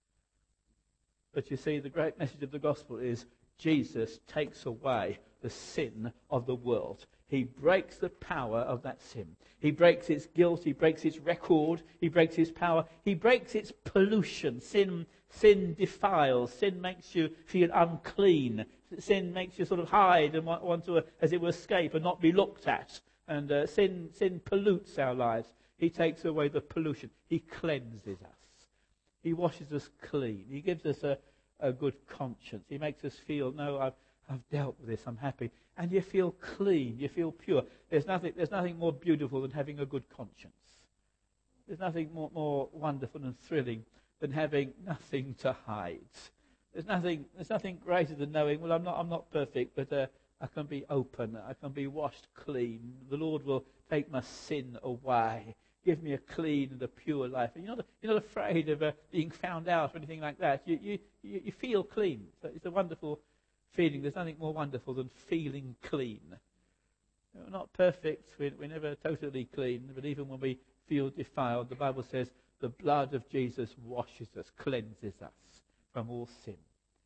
But you see, the great message of the gospel is Jesus takes away the sin of the world. He breaks the power of that sin. He breaks its guilt. He breaks its record. He breaks its power. He breaks its pollution. Sin, sin defiles. Sin makes you feel unclean. Sin makes you sort of hide and want, want to, as it were, escape and not be looked at. And uh, sin, sin pollutes our lives. He takes away the pollution. He cleanses us. He washes us clean. He gives us a, a good conscience. He makes us feel, no, I've, I've dealt with this, I'm happy. And you feel clean, you feel pure. There's nothing, there's nothing more beautiful than having a good conscience. There's nothing more, more wonderful and thrilling than having nothing to hide. There's nothing, there's nothing greater than knowing, well, I'm not, I'm not perfect, but uh, I can be open, I can be washed clean. The Lord will take my sin away. Give me a clean and a pure life. And you're not, you're not afraid of uh, being found out or anything like that. You, you, you, you feel clean. So it's a wonderful feeling. There's nothing more wonderful than feeling clean. We're not perfect. We're, we're never totally clean. But even when we feel defiled, the Bible says the blood of Jesus washes us, cleanses us from all sin.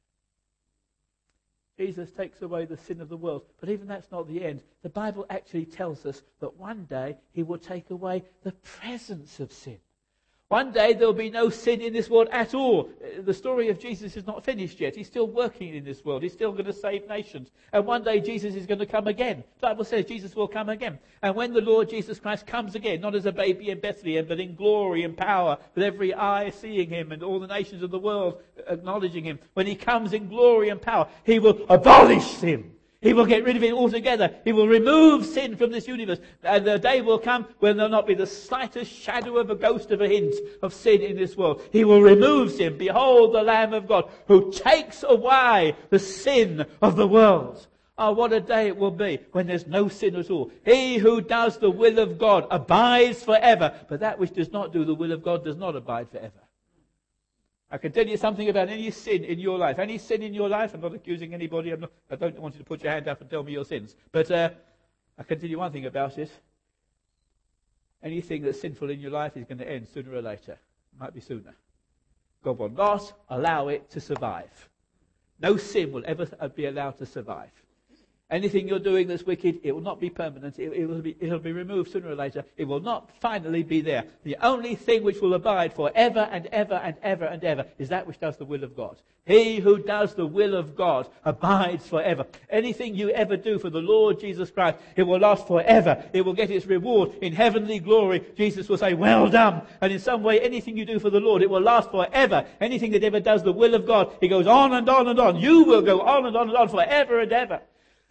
Jesus takes away the sin of the world. But even that's not the end. The Bible actually tells us that one day he will take away the presence of sin. One day there will be no sin in this world at all. The story of Jesus is not finished yet. He's still working in this world. He's still going to save nations. And one day Jesus is going to come again. The Bible says Jesus will come again. And when the Lord Jesus Christ comes again, not as a baby in Bethlehem, but in glory and power, with every eye seeing him and all the nations of the world acknowledging him, when he comes in glory and power, he will abolish sin. He will get rid of it altogether. He will remove sin from this universe. And the day will come when there will not be the slightest shadow of a ghost of a hint of sin in this world. He will remove sin. Behold the Lamb of God who takes away the sin of the world. Oh, what a day it will be when there's no sin at all. He who does the will of God abides forever. But that which does not do the will of God does not abide forever. I can tell you something about any sin in your life. Any sin in your life, I'm not accusing anybody. I'm not, I don't want you to put your hand up and tell me your sins. But uh, I can tell you one thing about it. anything that's sinful in your life is going to end sooner or later. Might be sooner. God will not allow it to survive. No sin will ever be allowed to survive. Anything you're doing that's wicked, it will not be permanent. It, it will be, it'll be removed sooner or later. It will not finally be there. The only thing which will abide forever and ever and ever and ever is that which does the will of God. He who does the will of God abides forever. Anything you ever do for the Lord Jesus Christ, it will last forever. It will get its reward in heavenly glory. Jesus will say, well done. And in some way, anything you do for the Lord, it will last forever. Anything that ever does the will of God, it goes on and on and on. You will go on and on and on forever and ever.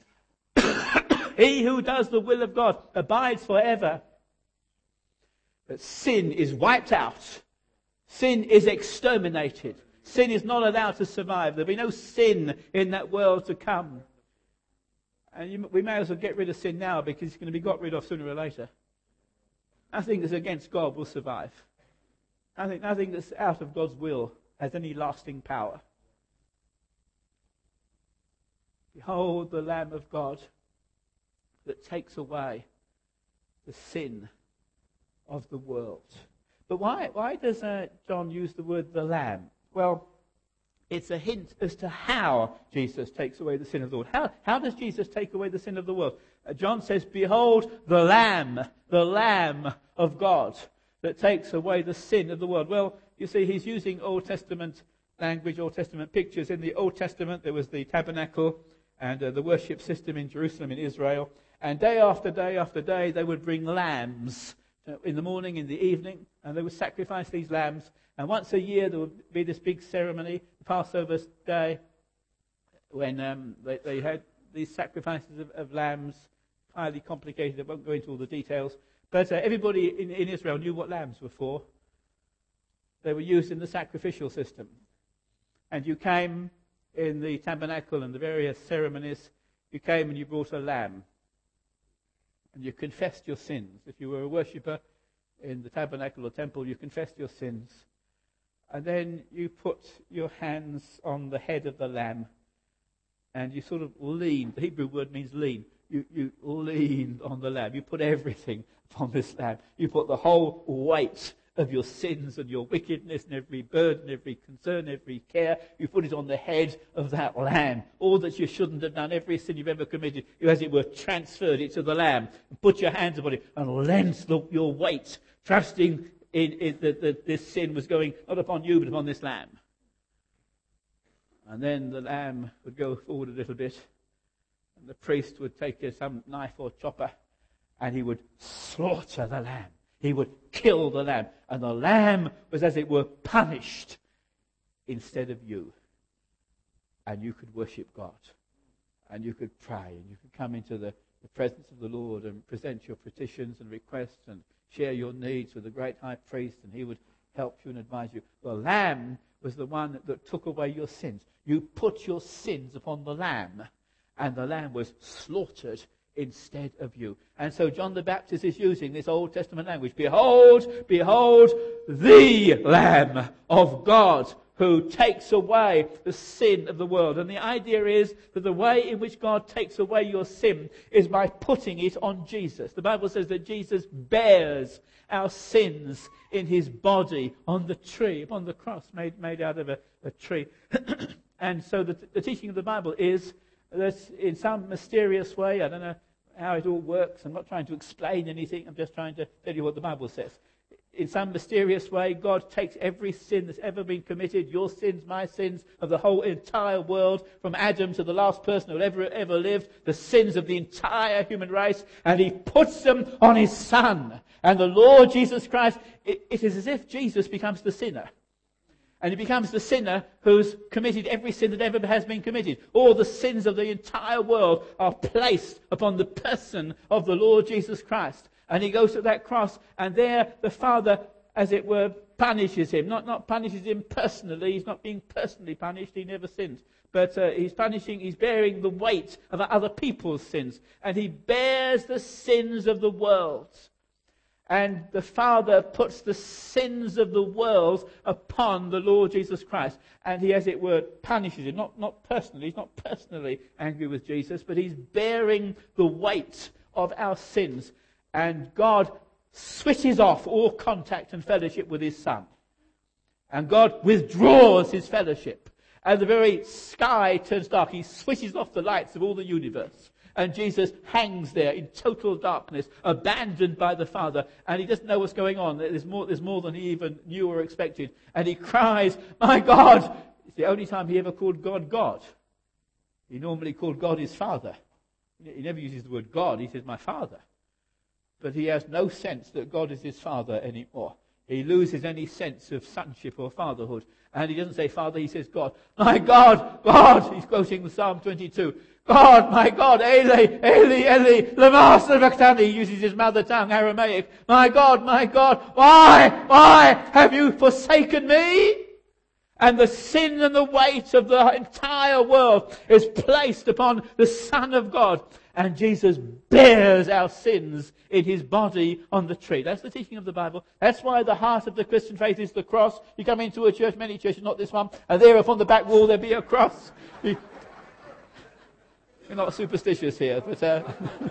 He who does the will of God abides forever. But sin is wiped out. Sin is exterminated. Sin is not allowed to survive. There'll be no sin in that world to come. And you, we may as well get rid of sin now because it's going to be got rid of sooner or later. Nothing that's against God will survive. Nothing, nothing that's out of God's will has any lasting power. Behold the Lamb of God that takes away the sin of the world. But why, why does uh, John use the word the Lamb? Well, it's a hint as to how Jesus takes away the sin of the world. How, how does Jesus take away the sin of the world? Uh, John says, behold the Lamb, the Lamb of God that takes away the sin of the world. Well, you see, he's using Old Testament language, Old Testament pictures. In the Old Testament, there was the tabernacle and uh, the worship system in Jerusalem, in Israel. And day after day after day, they would bring lambs in the morning, in the evening, and they would sacrifice these lambs. And once a year, there would be this big ceremony, the Passover day, when um, they, they had these sacrifices of, of lambs, highly complicated. I won't go into all the details. But uh, everybody in, in Israel knew what lambs were for. They were used in the sacrificial system. And you came in the tabernacle and the various ceremonies, you came and you brought a lamb. And you confessed your sins. If you were a worshipper in the tabernacle or temple, you confessed your sins. And then you put your hands on the head of the lamb. And you sort of leaned. The Hebrew word means lean. You, you leaned on the lamb. You put everything upon this lamb. You put the whole weight of your sins and your wickedness and every burden, every concern, every care. You put it on the head of that lamb. All that you shouldn't have done, every sin you've ever committed, you, as it were, transferred it to the lamb. And put your hands upon it and lent the, your weight, trusting in, in that, that this sin was going not upon you but upon this lamb. And then the lamb would go forward a little bit, and the priest would take some knife or chopper, and he would slaughter the lamb. He would kill the lamb. And the lamb was, as it were, punished instead of you. And you could worship God. And you could pray. And you could come into the, the presence of the Lord and present your petitions and requests and share your needs with the great high priest. And he would help you and advise you. The lamb was the one that, that took away your sins. You put your sins upon the lamb. And the lamb was slaughtered instead of you. And so John the Baptist is using this Old Testament language. Behold, behold, the Lamb of God who takes away the sin of the world. And the idea is that the way in which God takes away your sin is by putting it on Jesus. The Bible says that Jesus bears our sins in his body on the tree, upon the cross made, made out of a, a tree. And so the, the teaching of the Bible is that in some mysterious way, I don't know how it all works. I'm not trying to explain anything. I'm just trying to tell you what the Bible says. In some mysterious way, God takes every sin that's ever been committed, your sins, my sins, of the whole entire world, from Adam to the last person who ever, ever lived, the sins of the entire human race, and he puts them on his Son. And the Lord Jesus Christ, it, it is as if Jesus becomes the sinner. And he becomes the sinner who's committed every sin that ever has been committed. All the sins of the entire world are placed upon the person of the Lord Jesus Christ. And he goes to that cross, and there the Father, as it were, punishes him. Not, not punishes him personally. He's not being personally punished. He never sinned. But uh, he's punishing, he's bearing the weight of other people's sins. And he bears the sins of the world. And the Father puts the sins of the world upon the Lord Jesus Christ. And he, as it were, punishes him. Not, not personally. He's not personally angry with Jesus, but he's bearing the weight of our sins. And God switches off all contact and fellowship with his Son. And God withdraws his fellowship. And the very sky turns dark. He switches off the lights of all the universe. And Jesus hangs there in total darkness, abandoned by the Father. And he doesn't know what's going on. There's more, there's more than he even knew or expected. And he cries, "My God!" It's the only time he ever called God God. He normally called God his Father. He never uses the word God. He says, "My Father." But he has no sense that God is his Father anymore. He loses any sense of sonship or fatherhood. And he doesn't say Father, he says God. "My God, God," he's quoting the Psalm twenty-two. "God, my God, Eli, Eli, Eli, lama sabachthani," he uses his mother tongue, Aramaic. "My God, my God, why, why have you forsaken me?" And the sin and the weight of the entire world is placed upon the Son of God. And Jesus bears our sins in his body on the tree. That's the teaching of the Bible. That's why the heart of the Christian faith is the cross. You come into a church, many churches, not this one, and there upon the back wall there be a cross. You, you're not superstitious here, but uh,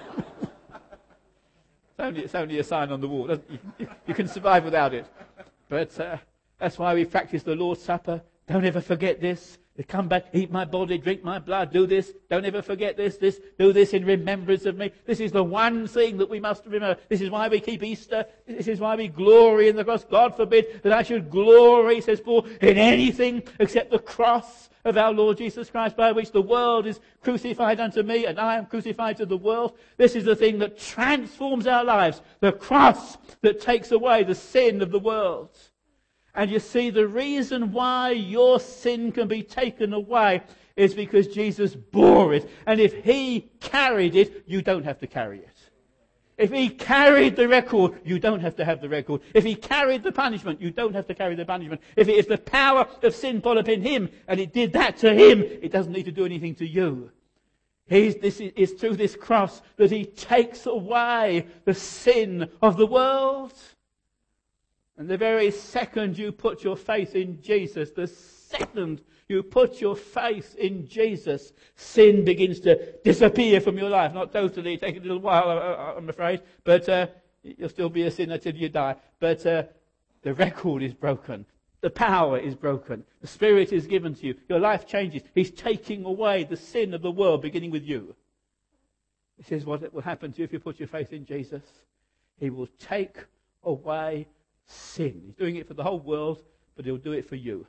it's, only, it's only a sign on the wall. You, you, you can survive without it. But uh, that's why we practice the Lord's Supper. Don't ever forget this. Come back, eat my body, drink my blood, do this. Don't ever forget this, this, do this in remembrance of me. This is the one thing that we must remember. This is why we keep Easter. This is why we glory in the cross. God forbid that I should glory, says Paul, in anything except the cross of our Lord Jesus Christ, by which the world is crucified unto me and I am crucified to the world. This is the thing that transforms our lives. The cross that takes away the sin of the world. And you see, the reason why your sin can be taken away is because Jesus bore it. And if he carried it, you don't have to carry it. If he carried the record, you don't have to have the record. If he carried the punishment, you don't have to carry the punishment. If it is the power of sin put up in him, and it did that to him, it doesn't need to do anything to you. He's, this is, is through this cross that he takes away the sin of the world. And the very second you put your faith in Jesus, the second you put your faith in Jesus, sin begins to disappear from your life. Not totally, it takes a little while, I'm afraid, but uh, you'll still be a sinner till you die. But uh, the record is broken. The power is broken. The Spirit is given to you. Your life changes. He's taking away the sin of the world, beginning with you. This is what will happen to you if you put your faith in Jesus. He will take away sin. He's doing it for the whole world, but he'll do it for you.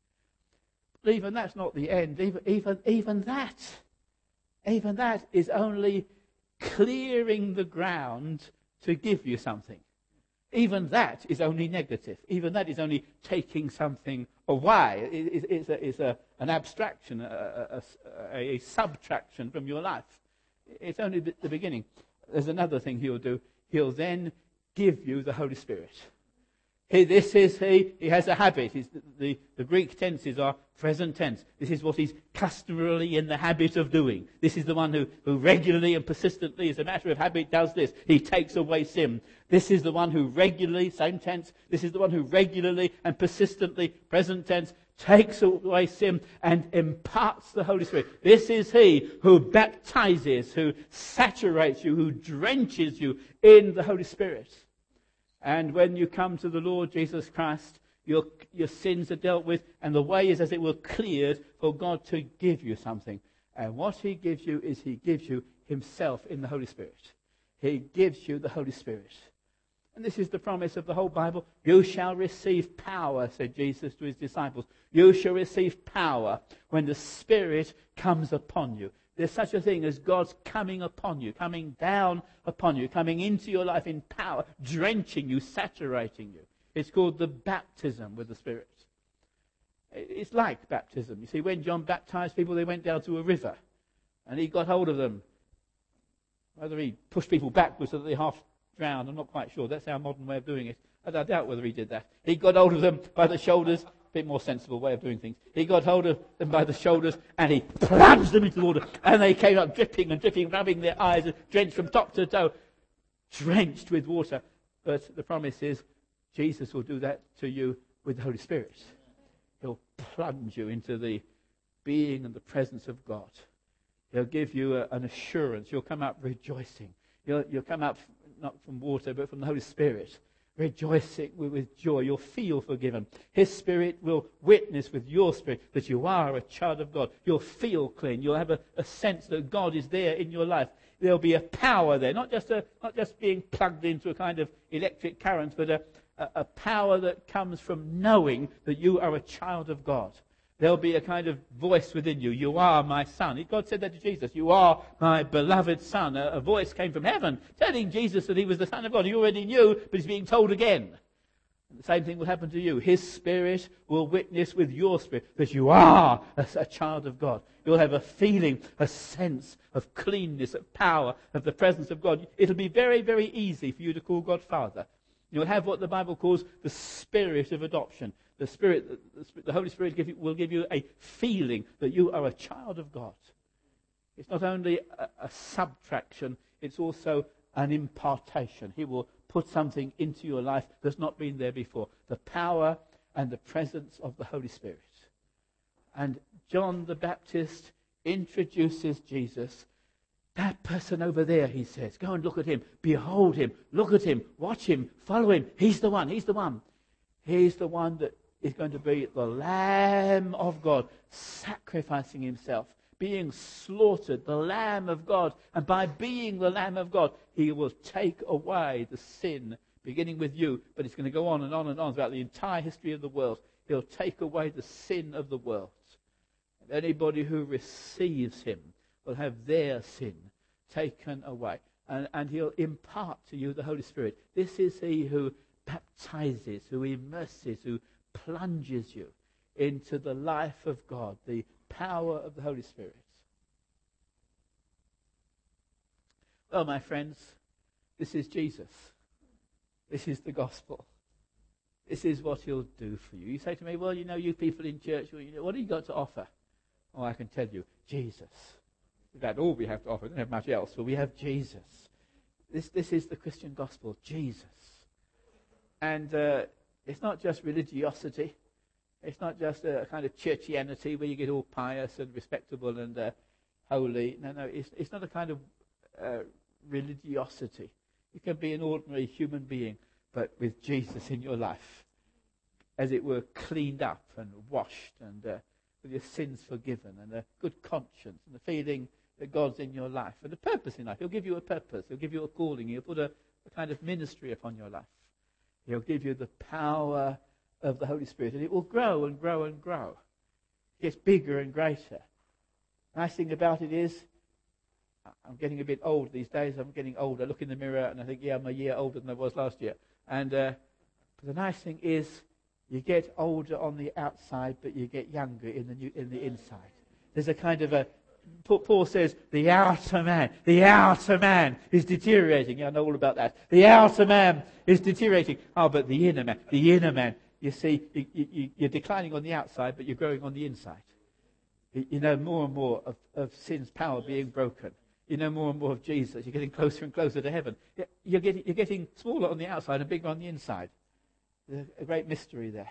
But even that's not the end. Even, even, even that, even that is only clearing the ground to give you something. Even that is only negative. Even that is only taking something away. It, it, it's a, it's a, an abstraction, a, a, a, a subtraction from your life. It's only the, the beginning. There's another thing he'll do. He'll then give you the Holy Spirit. He, this is he. He has a habit. He's, the, the Greek tenses are present tense. This is what he's customarily in the habit of doing. This is the one who, who regularly and persistently, as a matter of habit, does this. He takes away sin. This is the one who regularly, same tense, this is the one who regularly and persistently, present tense, takes away sin and imparts the Holy Spirit. This is he who baptizes, who saturates you, who drenches you in the Holy Spirit. And when you come to the Lord Jesus Christ, your, your sins are dealt with, and the way is, as it were, cleared for God to give you something. And what he gives you is he gives you himself in the Holy Spirit. He gives you the Holy Spirit. And this is the promise of the whole Bible. You shall receive power, said Jesus to his disciples. You shall receive power when the Spirit comes upon you. There's such a thing as God's coming upon you, coming down upon you, coming into your life in power, drenching you, saturating you. It's called the baptism with the Spirit. It's like baptism. You see, when John baptized people, they went down to a river, and he got hold of them. Whether he pushed people backwards so that they half drowned, I'm not quite sure. That's our modern way of doing it. I doubt whether he did that. He got hold of them by the shoulders. A bit more sensible way of doing things. He got hold of them by the shoulders and he plunged them into the water. And they came up dripping and dripping, rubbing their eyes, and drenched from top to toe, drenched with water. But the promise is Jesus will do that to you with the Holy Spirit. He'll plunge you into the being and the presence of God. He'll give you a, an assurance. You'll come up rejoicing. You'll, you'll come up not from water, but from the Holy Spirit, rejoicing with, with joy. You'll feel forgiven. His Spirit will witness with your spirit that you are a child of God. You'll feel clean. You'll have a, a sense that God is there in your life. There'll be a power there, not just a, not just being plugged into a kind of electric current, but a, a, a power that comes from knowing that you are a child of God. There'll be a kind of voice within you. You are my son. God said that to Jesus. You are my beloved son. A, a voice came from heaven telling Jesus that he was the Son of God. He already knew, but he's being told again. And the same thing will happen to you. His Spirit will witness with your spirit that you are a, a child of God. You'll have a feeling, a sense of cleanness, of power, of the presence of God. It'll be very, very easy for you to call God Father. You'll have what the Bible calls the spirit of adoption. The Spirit, the Holy Spirit give you, will give you a feeling that you are a child of God. It's not only a, a subtraction, it's also an impartation. He will put something into your life that's not been there before. The power and the presence of the Holy Spirit. And John the Baptist introduces Jesus. That person over there, he says, go and look at him. Behold him. Look at him. Watch him. Follow him. He's the one. He's the one. He's the one that is going to be the Lamb of God, sacrificing himself, being slaughtered, the Lamb of God. And by being the Lamb of God, he will take away the sin, beginning with you. But it's going to go on and on and on throughout the entire history of the world. He'll take away the sin of the world. And anybody who receives him will have their sin taken away. And, and he'll impart to you the Holy Spirit. This is he who baptizes, who immerses, who plunges you into the life of God, the power of the Holy Spirit. Well, my friends, this is Jesus. This is the gospel. This is what he'll do for you. You say to me, well, you know, you people in church, well, you know, what have you got to offer? Oh, I can tell you, Jesus. That's all we have to offer. We don't have much else, but we have Jesus. This, this is the Christian gospel, Jesus. And uh, it's not just religiosity. It's not just a kind of churchianity where you get all pious and respectable and uh, holy. No, no, it's, it's not a kind of uh, religiosity. You can be an ordinary human being, but with Jesus in your life, as it were, cleaned up and washed and uh, with your sins forgiven and a good conscience and the feeling that God's in your life and a purpose in life. He'll give you a purpose. He'll give you a calling. He'll put a, a kind of ministry upon your life. He'll give you the power of the Holy Spirit, and it will grow and grow and grow. It gets bigger and greater. The nice thing about it is, I'm getting a bit old these days. I'm getting older. I look in the mirror and I think, yeah, I'm a year older than I was last year. And uh, but the nice thing is, you get older on the outside, but you get younger in the new, in the inside. There's a kind of a, Paul says, the outer man, the outer man is deteriorating. Yeah, I know all about that. The outer man is deteriorating. Oh, but the inner man, the inner man, you see, you, you, you're declining on the outside, but you're growing on the inside. You, you know more and more of, of sin's power being broken. You know more and more of Jesus. You're getting closer and closer to heaven. You're getting, you're getting smaller on the outside and bigger on the inside. There's a great mystery there.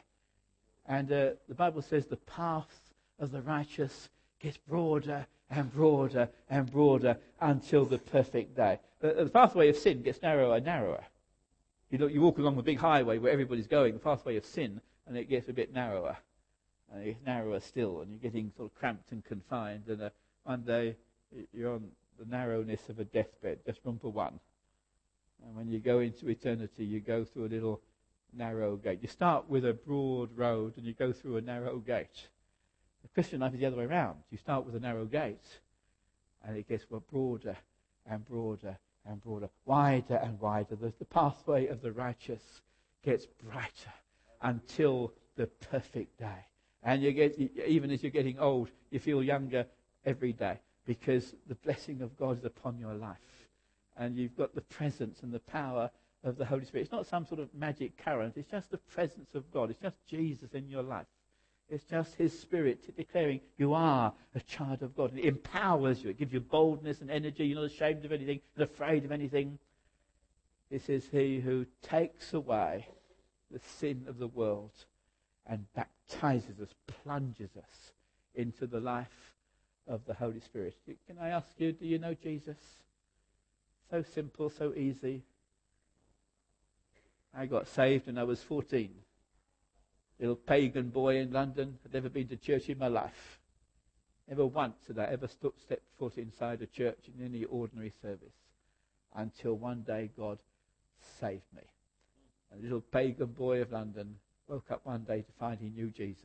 And uh, the Bible says the path of the righteous gets broader and broader and broader until the perfect day. The, the pathway of sin gets narrower and narrower. You look, you walk along the big highway where everybody's going, the pathway of sin, and it gets a bit narrower. And it gets narrower still, and you're getting sort of cramped and confined. And uh, one day you're on the narrowness of a deathbed, just room for one. And when you go into eternity, you go through a little narrow gate. You start with a broad road and you go through a narrow gate. The Christian life is the other way around. You start with a narrow gate and it gets broader and broader and broader, wider and wider. The, the pathway of the righteous gets brighter until the perfect day. And you get, even as you're getting old, you feel younger every day because the blessing of God is upon your life. And you've got the presence and the power of the Holy Spirit. It's not some sort of magic current. It's just the presence of God. It's just Jesus in your life. It's just his Spirit declaring you are a child of God. And it empowers you. It gives you boldness and energy. You're not ashamed of anything, not afraid of anything. This is he who takes away the sin of the world and baptizes us, plunges us into the life of the Holy Spirit. Can I ask you, do you know Jesus? So simple, so easy. I got saved when I was fourteen. Little pagan boy in London, had never been to church in my life. Never once had I ever st- stepped foot inside a church in any ordinary service. Until one day God saved me. A little pagan boy of London woke up one day to find he knew Jesus.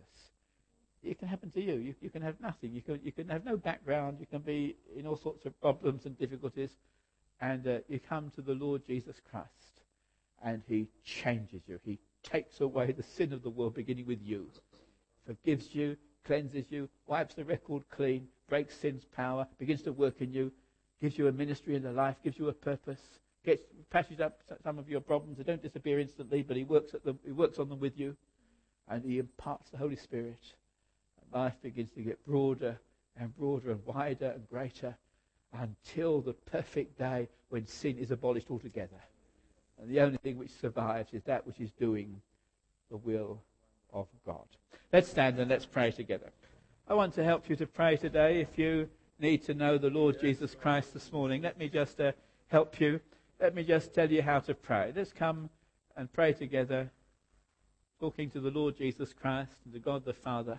It can happen to you. You, you can have nothing. You can, you can have no background. You can be in all sorts of problems and difficulties. And uh, you come to the Lord Jesus Christ. And he changes you. He takes away the sin of the world, beginning with you. Forgives you, cleanses you, wipes the record clean, breaks sin's power, begins to work in you, gives you a ministry in the life, gives you a purpose, gets patches up some of your problems. They don't disappear instantly, but he works at them. He works on them with you, and he imparts the Holy Spirit. And life begins to get broader and broader and wider and greater until the perfect day when sin is abolished altogether. And the only thing which survives is that which is doing the will of God. Let's stand and let's pray together. I want to help you to pray today. If you need to know the Lord Jesus Christ this morning, let me just uh, help you. Let me just tell you how to pray. Let's come and pray together, talking to the Lord Jesus Christ and to God the Father.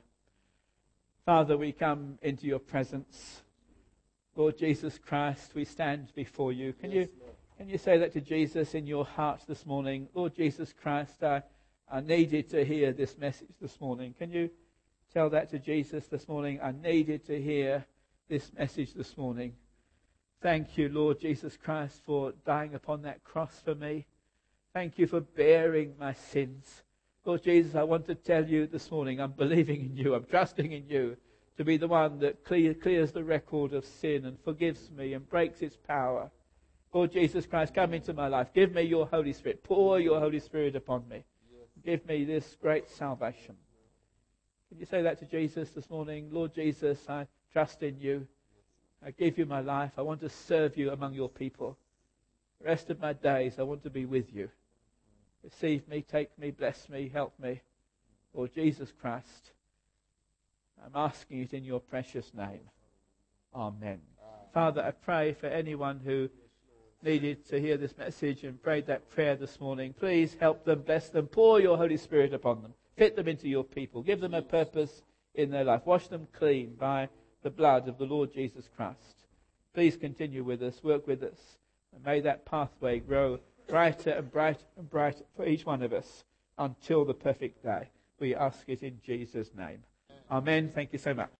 Father, we come into your presence. Lord Jesus Christ, we stand before you. Can you can you say that to Jesus in your heart this morning? Lord Jesus Christ, I, I needed to hear this message this morning. Can you tell that to Jesus this morning? I needed to hear this message this morning. Thank you, Lord Jesus Christ, for dying upon that cross for me. Thank you for bearing my sins. Lord Jesus, I want to tell you this morning, I'm believing in you. I'm trusting in you to be the one that clear, clears the record of sin and forgives me and breaks its power. Lord Jesus Christ, come into my life. Give me your Holy Spirit. Pour your Holy Spirit upon me. Give me this great salvation. Can you say that to Jesus this morning? Lord Jesus, I trust in you. I give you my life. I want to serve you among your people. The rest of my days, I want to be with you. Receive me, take me, bless me, help me. Lord Jesus Christ, I'm asking it in your precious name. Amen. Father, I pray for anyone who needed to hear this message and prayed that prayer this morning. Please help them, bless them, pour your Holy Spirit upon them. Fit them into your people. Give them a purpose in their life. Wash them clean by the blood of the Lord Jesus Christ. Please continue with us, work with us, and may that pathway grow brighter and brighter and brighter for each one of us until the perfect day. We ask it in Jesus' name. Amen. Thank you so much.